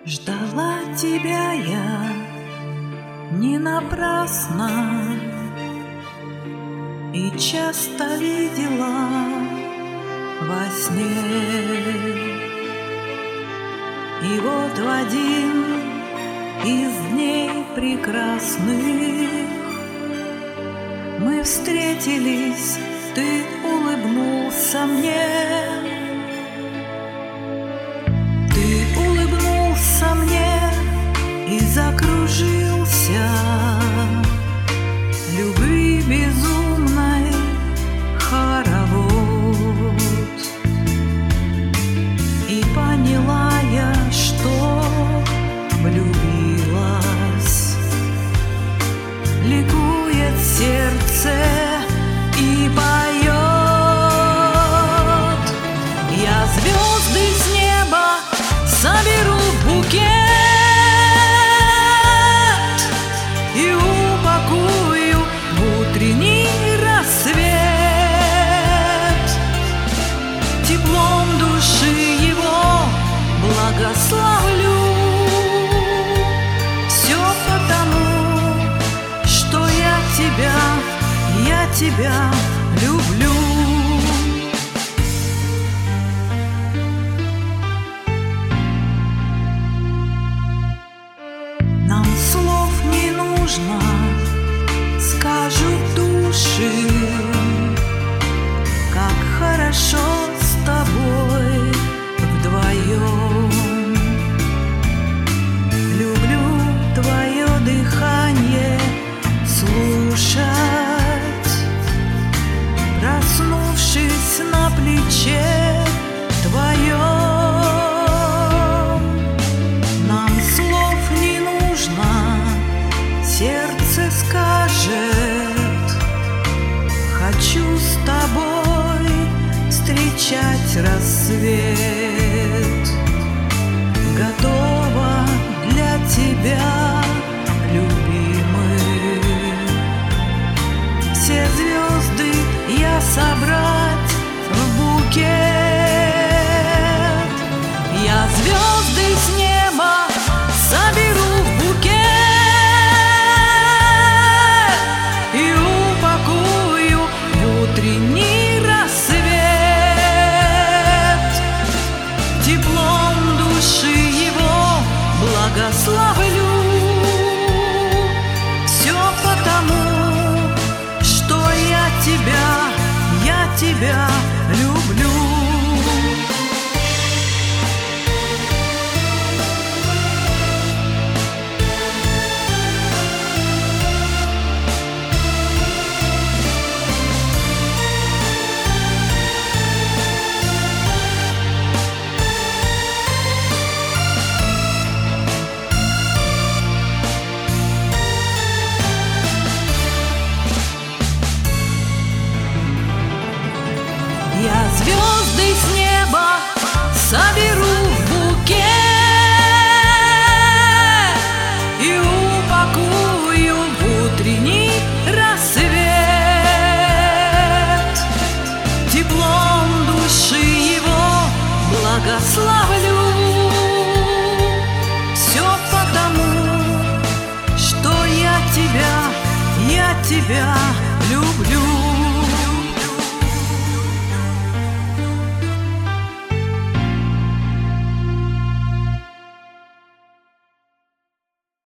Ждала тебя я не напрасно и часто видела во сне. И вот в один из дней прекрасных мы встретились, ты улыбнулся мне. Ты улыбнулся мне и закружился любви безумной хоровод. И поняла я, что влюбилась, ликует сердце и поет. Я звезды с неба соберу в букет и упакую в утренний рассвет. Теплом души его благословлю. Все потому, что я тебя люблю. Нам слов не нужно, скажут души, как хорошо с тобой вдвоем. Люблю твое дыхание слушать, проснувшись на плече твоем. Нам слов не нужно, сердце скажет: хочу с тобой встречать рассвет. Готова для тебя, любимый, все звезды я собрать в букет. Я звезды с неба соберу в букет и упакую в утренний рассвет. Теплом души его благословлю. Все потому, что я тебя люблю. Я звезды с неба соберу в букет и упакую в утренний рассвет. Теплом души его благословлю. Все потому, что я тебя люблю.